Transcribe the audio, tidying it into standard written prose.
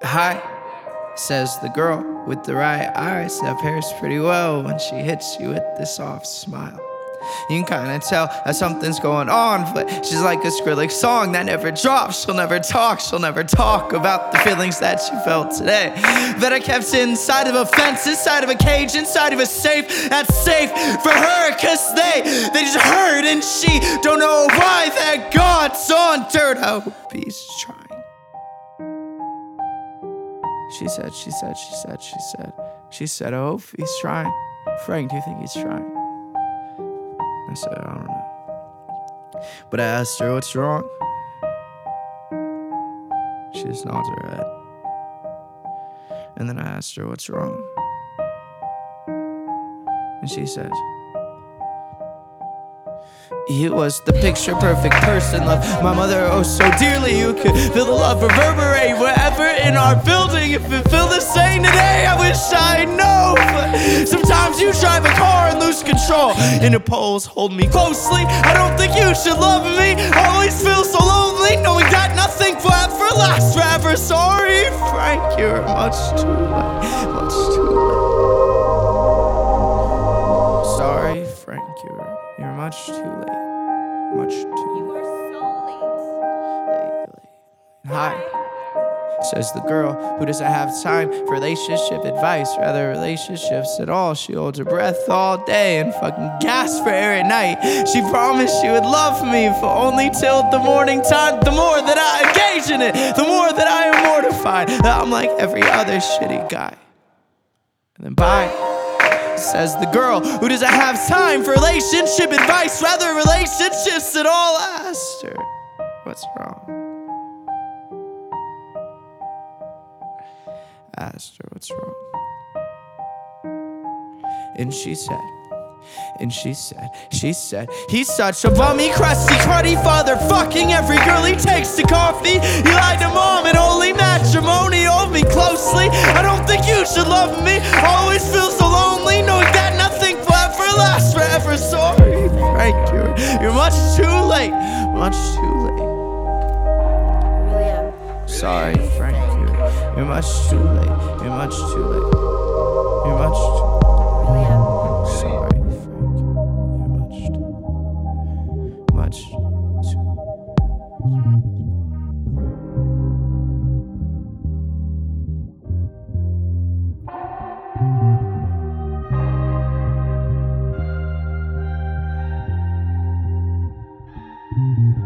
Hi, says the girl with the right eyes that pairs pretty well when she hits you with this soft smile. You can kinda tell that something's going on, but she's like a Skrillex song that never drops. She'll never talk about the feelings that she felt today, that I kept inside of a fence, inside of a cage, inside of a safe that's safe for her, cause they just hurt and she don't know why. That God's on dirt, I hope he's trying. She said, I hope he's trying. Frank, do you think he's trying? I said, I don't know. But I asked her, what's wrong? She just nods her head. And then I asked her, what's wrong? And she said, he was the picture perfect person, loved my mother oh so dearly. You could feel the love reverberate wherever in our building. If it felt the same today, I wish I know. But sometimes you drive a car and lose control. Interpoles hold me closely. I don't think you should love me. I always feel so lonely, knowing that nothing will ever last forever. Sorry, Frank, you're much too late, much too late. Sorry, Frank, you're much too late. Much too. You are so late. Hi, says the girl who doesn't have time for relationship advice, rather relationships at all. She holds her breath all day and fucking gasps for air at night. She promised she would love me for only till the morning time. The more that I engage in it, the more that I am mortified that I'm like every other shitty guy. And then bye, says the girl who doesn't have time for relationship advice, rather relationships at all. I asked her, what's wrong? I asked her, what's wrong? And she said, he's such a bummy, crusty, cruddy father, fucking every girl he takes to coffee. He lied to mom and only matrimony. Hold me closely, I don't think you should love me. Always feel so lonely, knowing that nothing will ever last forever. Sorry, Frank, you're much too late, much too late. Really am. Sorry, Frank, you're much too late, you're much too late. You're much too late. Really am. Sorry, Frank, you're much too Really am.